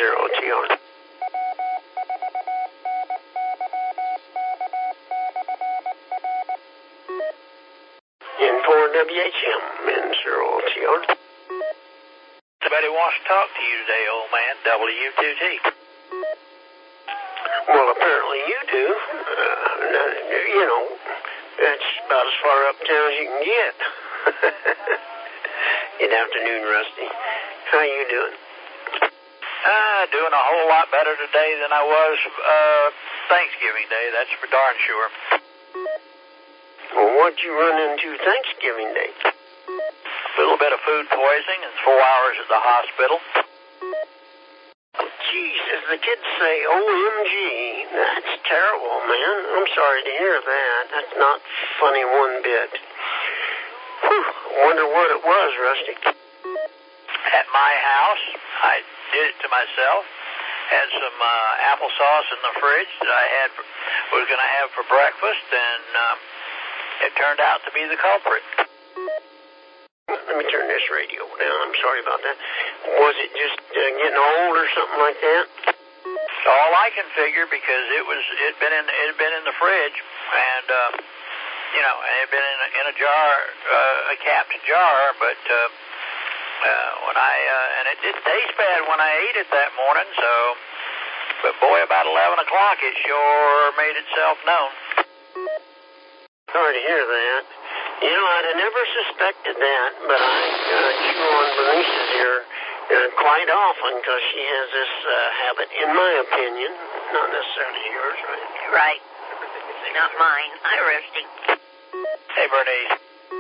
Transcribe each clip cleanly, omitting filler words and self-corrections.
OTR. In for WHM, Mr. OTR. Somebody wants to talk to you today, old man, W2T. Well, apparently you do. You know, that's about as far uptown as you can get. Good afternoon, Rusty. How you doing? Doing a whole lot better today than I was Thanksgiving Day, that's for darn sure. Well, what'd you run into Thanksgiving Day? A little bit of food poisoning and 4 hours at the hospital. Jesus, the kids say OMG. That's terrible, man. I'm sorry to hear that. That's not funny one bit. Whew, wonder what it was, Rusty. At my house, I did it to myself. Had some applesauce in the fridge that I was going to have for breakfast, and it turned out to be the culprit. Let me turn this radio down. I'm sorry about that. Was it just getting old or something like that? All I can figure, because it had been in the fridge, and it had been in a jar, a capped jar, but when and it did taste bad when I ate it that morning. So, but boy, about 11 o'clock, it sure made itself known. Sorry to hear that. You know, I'd have never suspected that, but I chew on Bernice's ear quite often because she has this habit, in my opinion, not necessarily yours, right? Right. Not mine. Hi, Rusty. Hey, Bernice.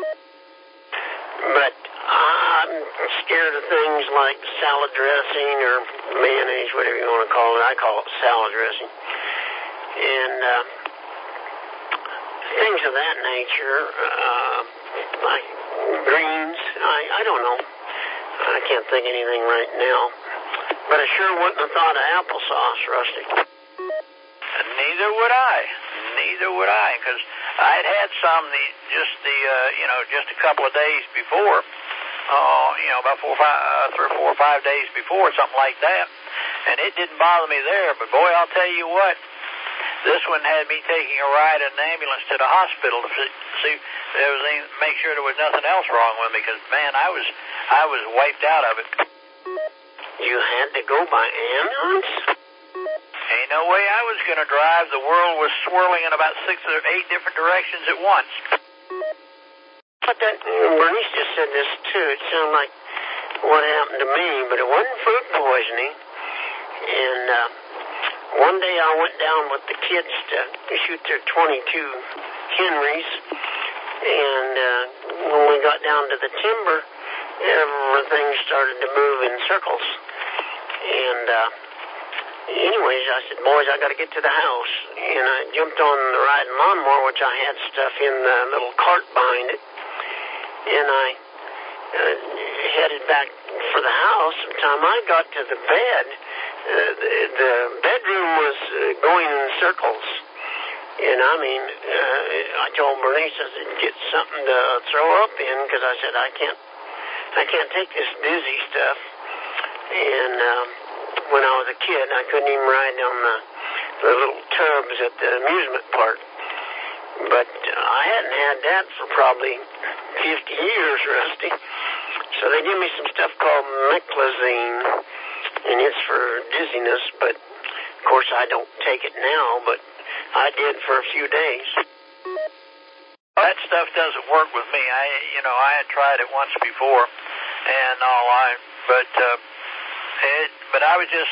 But I'm scared of things like salad dressing or mayonnaise, whatever you want to call it. I call it salad dressing. And things of that nature, like greens. I don't know. I can't think of anything right now. But I sure wouldn't have thought of applesauce, Rusty. Neither would I, because I'd had some just a couple of days before. About 3 or 4 or 5 days before, something like that. And it didn't bother me there. But boy, I'll tell you what. This one had me taking a ride in an ambulance to the hospital to see make sure there was nothing else wrong with me, because man, I was wiped out of it. You had to go by ambulance? Ain't no way I was going to drive. The world was swirling in about 6 or 8 different directions at once. But Bernice just said this too. It sounded like what happened to me, but it wasn't food poisoning. And one day I went down with the kids to shoot their .22 Henrys, and when we got down to the timber, everything started to move in circles. And anyways, I said, boys, I got to get to the house. And I jumped on the riding lawnmower, which I had stuff in the little cart behind it, and I headed back for the house. By the time I got to the bed, the bedroom was going in circles. And I mean, I told Bernice, I said, get something to throw up in, because I said, I can't take this dizzy stuff. And when I was a kid, I couldn't even ride down the little tubs at the amusement park. But I hadn't had that for probably 50 years, Rusty. So they give me some stuff called Meclizine, and it's for dizziness. But of course, I don't take it now, but I did for a few days. That stuff doesn't work with me. I had tried it once before, and but I was just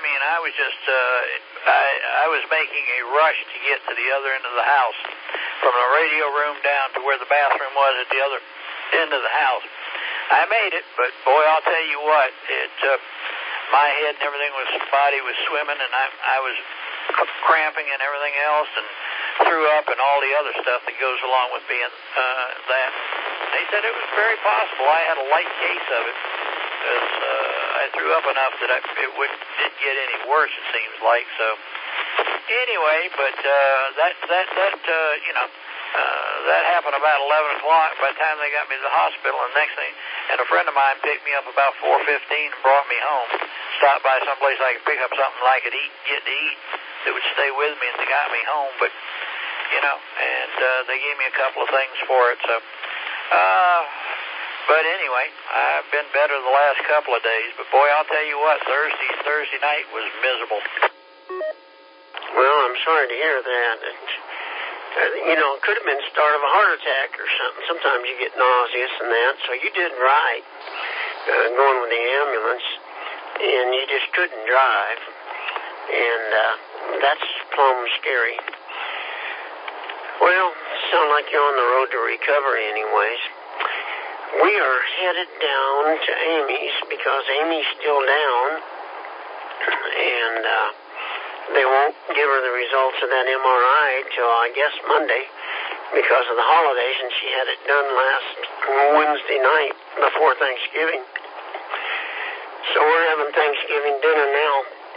I was making a rush to get to the other end of the house, from the radio room down to where the bathroom was at the other end of the house. I made it, but boy, I'll tell you what, my head and everything body was swimming, and I was cramping and everything else, and threw up and all the other stuff that goes along with being that. They said it was very possible I had a light case of it, because I threw up enough that it didn't get any worse, it seems like. So anyway, but that happened about 11 o'clock. By the time they got me to the hospital, and next thing and a friend of mine picked me up about 4:15 and brought me home. Stopped by someplace I could pick up something I could get to eat that would stay with me, and they got me home. But, and they gave me a couple of things for it. So, but anyway, I've been better the last couple of days. But boy, I'll tell you what, Thursday night was miserable. Well, I'm sorry to hear that. It could have been the start of a heart attack or something. Sometimes you get nauseous and that, so you did right going with the ambulance, and you just couldn't drive, and that's plumb scary. Well, sound like you're on the road to recovery anyways. We are headed down to Amy's because Amy's still down, and they won't give her the results of that MRI till, I guess, Monday because of the holidays, and she had it done last Wednesday night before Thanksgiving. So we're having Thanksgiving dinner now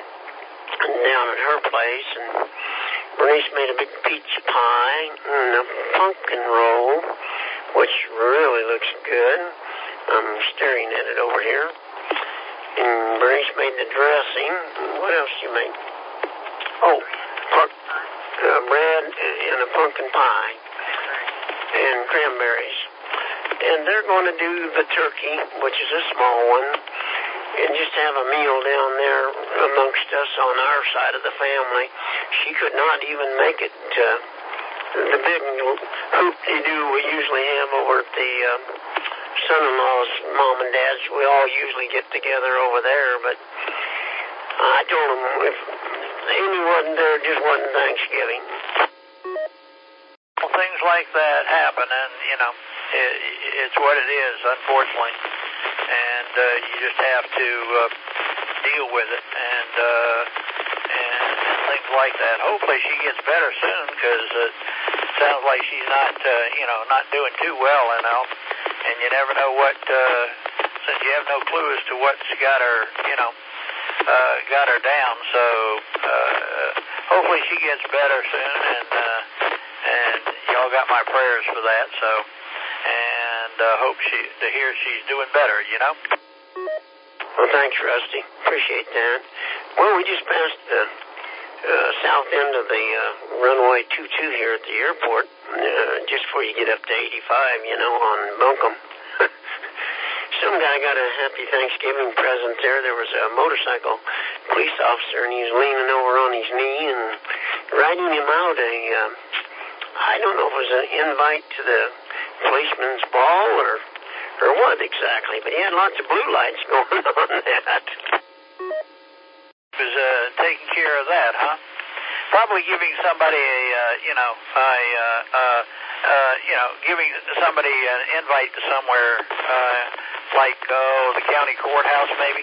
down at her place, and Bernice made a big peach pie and a pumpkin roll, which really looks good. I'm staring at it over here. And Bernice made the dressing. What else did you make? Oh, bread and a pumpkin pie and cranberries. And they're going to do the turkey, which is a small one, and just have a meal down there amongst us on our side of the family. She could not even make it to the big hoop-de-doo we usually have over at the son-in-law's mom and dad's. We all usually get together over there, but I told them if Amy wasn't there, it just wasn't Thanksgiving. Well, things like that happen, and, it's what it is, unfortunately. And you just have to deal with it and things like that. Hopefully she gets better soon, because it sounds like she's not, not doing too well, and you never know what, since you have no clue as to what's got her, got her down. So hopefully she gets better soon, and y'all got my prayers for that. So, and hope to hear she's doing better. Well, thanks, Rusty. Appreciate that. Well, we just passed the south end of the runway 22 here at the airport, just before you get up to 85, on Buncombe. Some guy got a happy Thanksgiving present there. There was a motorcycle police officer, and he was leaning over on his knee and writing him out I don't know if it was an invite to the policeman's ball or what exactly, but he had lots of blue lights going on that. He was taking care of that, huh? Probably giving somebody giving somebody an invite to somewhere, like the county courthouse, maybe.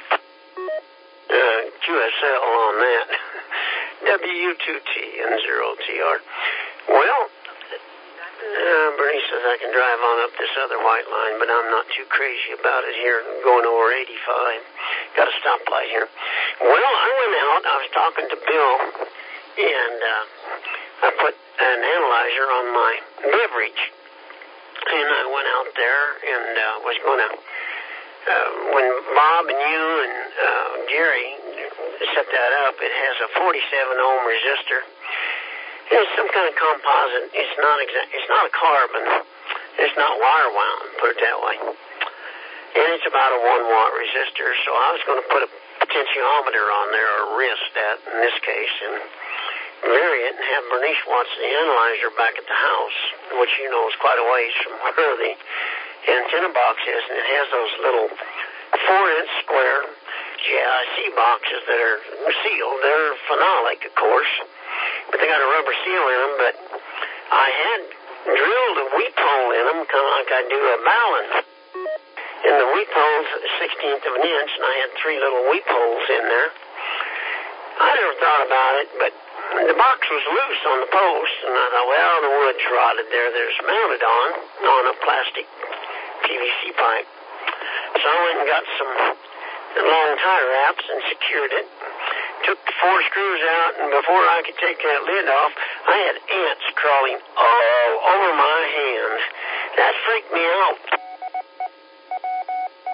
QSL on that. W2T and 0TR. Well, Bernice says I can drive on up this other white line, but I'm not too crazy about it here, going over 85. Got a stoplight here. Well, I went out. I was talking to Bill, and I put an analyzer on my beverage. And I went out there and was going to, when Bob and you and Jerry set that up, it has a 47-ohm resistor. It's some kind of composite. It's not a carbon. It's not wire wound, put it that way. And it's about a 1-watt resistor. So I was going to put a potentiometer on there, or rheostat in this case, and vary it and have Bernice watch the analyzer back at the house, which is quite a ways from where the antenna box is, and it has those little 4-inch square GIC boxes that are sealed. They're phenolic, of course, but they got a rubber seal in them. But I had drilled a weep hole in them, kind of like I do a ballon. And the weep hole's 1/16 of an inch, and I had 3 little weep holes in there. I never thought about it, but the box was loose on the post, and I thought, well, the wood's rotted there. There's mounted on a plastic PVC pipe. So I went and got some long tie wraps and secured it. Took the 4 screws out, and before I could take that lid off, I had ants crawling all over my hand. That freaked me out.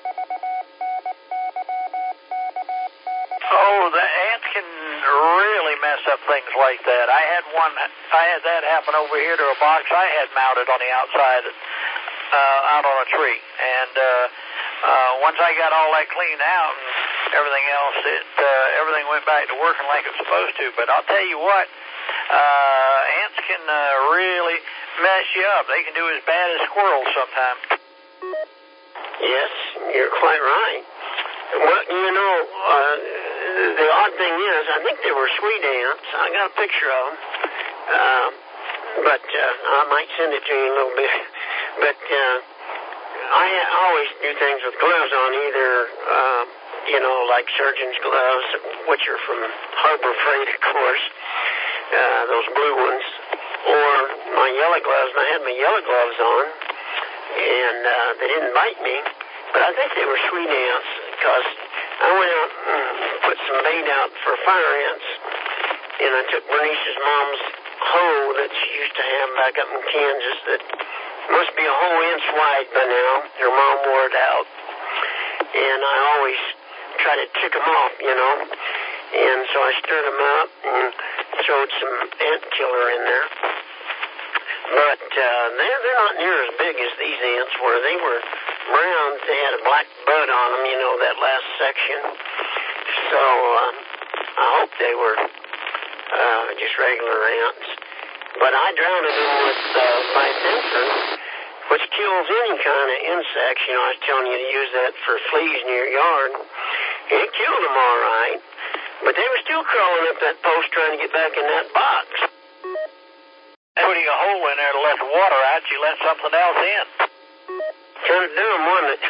can really mess up things like that. I had that happen over here to a box I had mounted on the outside, out on a tree. And once I got all that cleaned out and everything else, everything went back to working like it's supposed to. But I'll tell you what, ants can really mess you up. They can do as bad as squirrels sometimes. Yes, you're quite right. Well, the odd thing is, I think they were sweet ants. I got a picture of them. But I might send it to you in a little bit. But I always do things with gloves on, either, like surgeon's gloves, which are from Harbor Freight, of course, those blue ones, or my yellow gloves. And I had my yellow gloves on, and they didn't bite me. But I think they were sweet ants, because I went out and put some bait out for fire ants, and I took Bernice's mom's hoe that she used to have back up in Kansas that must be a whole inch wide by now. Her mom wore it out, and I always try to tick them off, and so I stirred them up and throwed some ant killer in there. But they're not near as big as these ants were. They were brown. They had a black bud on them, that last section. So I hope they were just regular ants. But I drowned them with bifenthrin, which kills any kind of insects. I was telling you to use that for fleas in your yard. And it killed them all right. But they were still crawling up that post trying to get back in that box. Putting a hole in there to let the water out, you let something else in. Kind of dumb, wasn't it?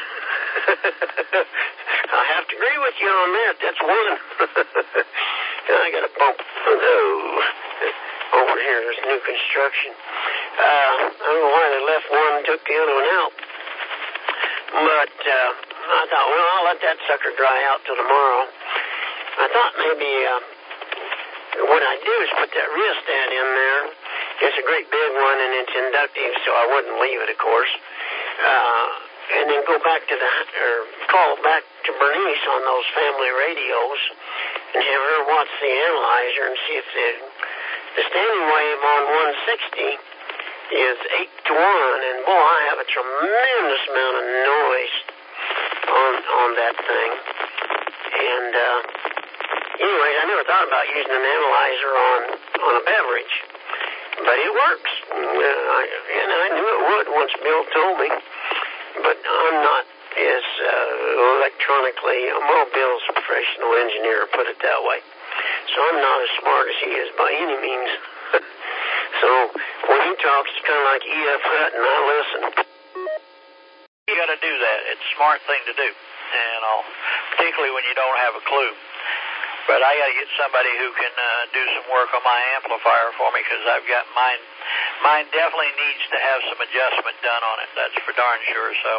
I have to agree with you on that. That's one. I got a bump. Over here, there's new construction. I don't know why they left one and took the other one out. But I thought, well, I'll let that sucker dry out till tomorrow. I thought maybe what I'd do is put that rheostat in there. It's a great big one, and it's inductive, so I wouldn't leave it, of course. And then go back to call back to Bernice on those family radios and have her watch the analyzer and see if the standing wave on 160 is 8 to 1, and boy, I have a tremendous amount of noise on that thing. And anyway, I never thought about using an analyzer on a beverage, but it works. And I knew it would once Bill told me, but I'm not as electronically, Bill's a professional engineer, put it that way. So I'm not as smart as he is by any means. So when he talks, it's kind of like E.F. Hutton. I listen. You got to do that. It's a smart thing to do, particularly when you don't have a clue. But I got to get somebody who can do some work on my amplifier for me, because I've got mine. Mine definitely needs to have some adjustment done on it. That's for darn sure. So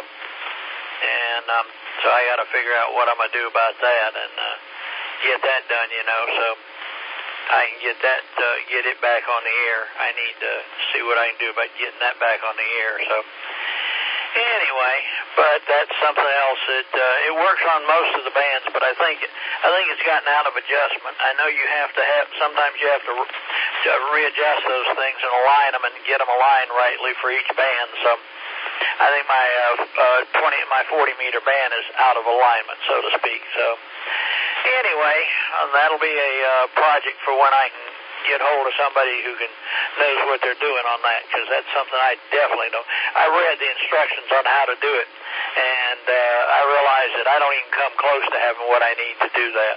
I got to figure out what I'm gonna do about that and get that done. So I can get it back on the air. I need to see what I can do about getting that back on the air. So anyway, but that's something else that it works on most of the bands, but I think it's gotten out of adjustment. I know sometimes you have to readjust those things and align them and get them aligned rightly for each band. So I think my 40 meter band is out of alignment, so to speak. So anyway, that'll be a project for when I can get hold of somebody who knows what they're doing on that, because that's something I definitely don't. I read the instructions on how to do it, and I realize that I don't even come close to having what I need to do that.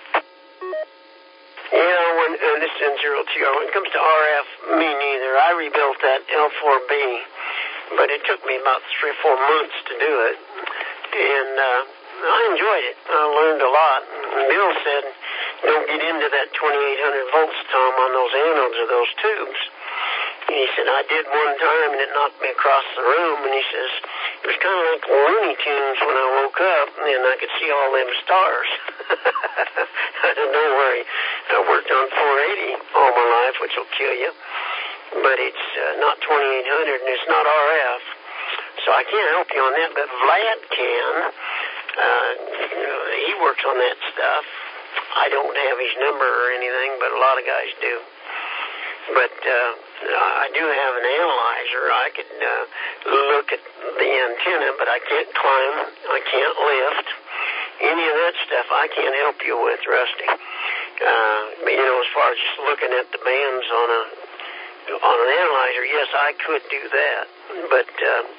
This is N0TR. When it comes to RF, me neither. I rebuilt that L4B, but it took me about 3 or 4 months to do it, and I enjoyed it. I learned a lot. Bill said, don't get into that 2800 volts, Tom, on those anodes of those tubes. And he said, I did one time, and it knocked me across the room, and he says, it was kind of like Looney Tunes when I woke up, and I could see all them stars. I said, don't worry. I worked on 480 all my life, which will kill you. But it's not 2800, and it's not RF. So I can't help you on that, but Vlad can. He works on that stuff. I don't have his number or anything, but a lot of guys do. But I do have an analyzer. I could look at the antenna, but I can't climb. I can't lift. Any of that stuff I can't help you with, Rusty. But, you know, as far as just looking at the bands on an analyzer, yes, I could do that. But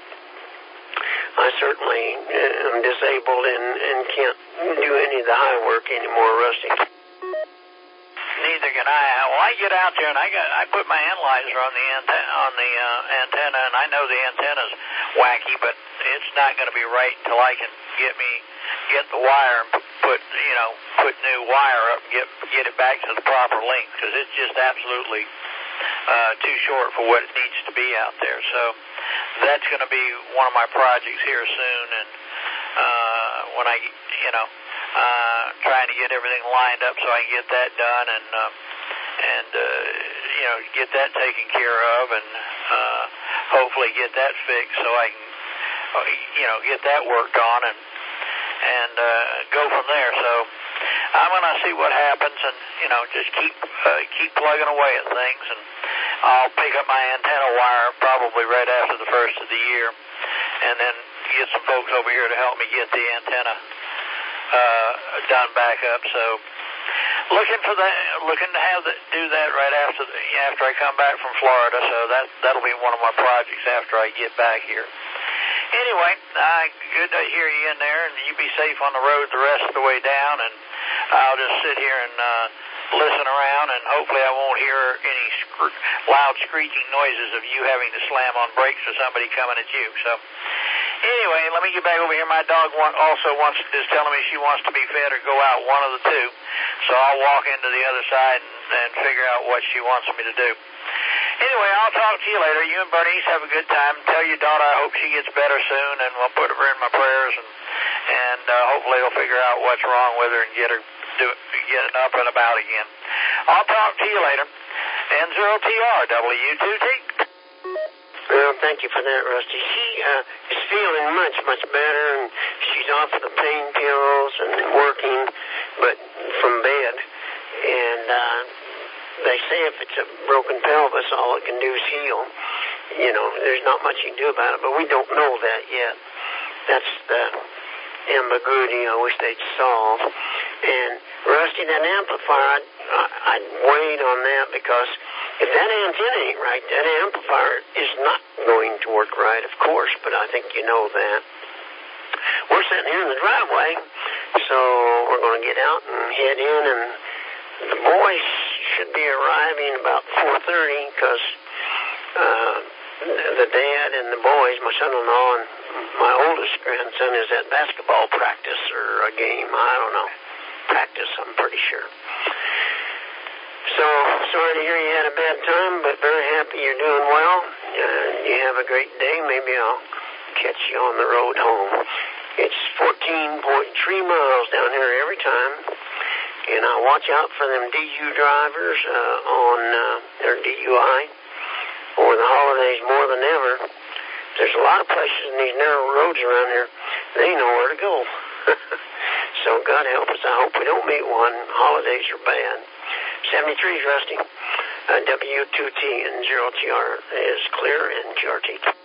I certainly am disabled and can't do any of the high work anymore, Rusty. Neither can I. Well, I get out there and I put my analyzer on the antenna, and I know the antenna's wacky, but it's not going to be right until I can get the wire and put new wire up, get it back to the proper length, because it's just absolutely too short for what it needs to be out there. So that's going to be one of my projects here soon, and when I trying to get everything lined up so I can get that done and get that taken care of, and hopefully get that fixed so I can get that worked on and go from there. So I'm going to see what happens, and just keep plugging away at things, and I'll pick up my antenna wire probably right after the first of the year, and then get some folks over here to help me get the antenna done back up. So looking to do that right after I come back from Florida. So that'll be one of my projects after I get back here. Anyway, good to hear you in there, and you be safe on the road the rest of the way down, and I'll just sit here and listen around, and hopefully I won't hear any loud screeching noises of you having to slam on brakes or somebody coming at you. So anyway, let me get back over here. My dog is telling me she wants to be fed or go out, one of the two. So I'll walk into the other side and figure out what she wants me to do. Anyway, I'll talk to you later. You and Bernice have a good time. Tell your daughter I hope she gets better soon, and we'll put her in my prayers, and hopefully they'll figure out what's wrong with her and get her up and about again. I'll talk to you later. N0TR, W2T. Well, thank you for that, Rusty. She is feeling much, much better, and she's off the pain pills and working, but from bed. And they say if it's a broken pelvis, all it can do is heal. There's not much you can do about it, but we don't know that yet. That's the ambiguity I wish they'd solve. And Rusty, that amplifier, I'd wait on that, because if that antenna ain't right, that amplifier is not going to work right, of course, but I think you know that. We're sitting here in the driveway, so we're going to get out and head in, and the boys should be arriving about 4:30, because the dad and the boys, my son-in-law and my oldest grandson, is at basketball practice or a game, I don't know. Practice, I'm pretty sure. So, sorry to hear you had a bad time, but very happy you're doing well. You have a great day. Maybe I'll catch you on the road home. It's 14.3 miles down here every time. And I watch out for them DU drivers on their DUI over the holidays more than ever. There's a lot of places in these narrow roads around here. They know where to go. So God help us. I hope we don't meet one. Holidays are bad. 73 is Rusty. W2T and 0TR is clear, and QRT.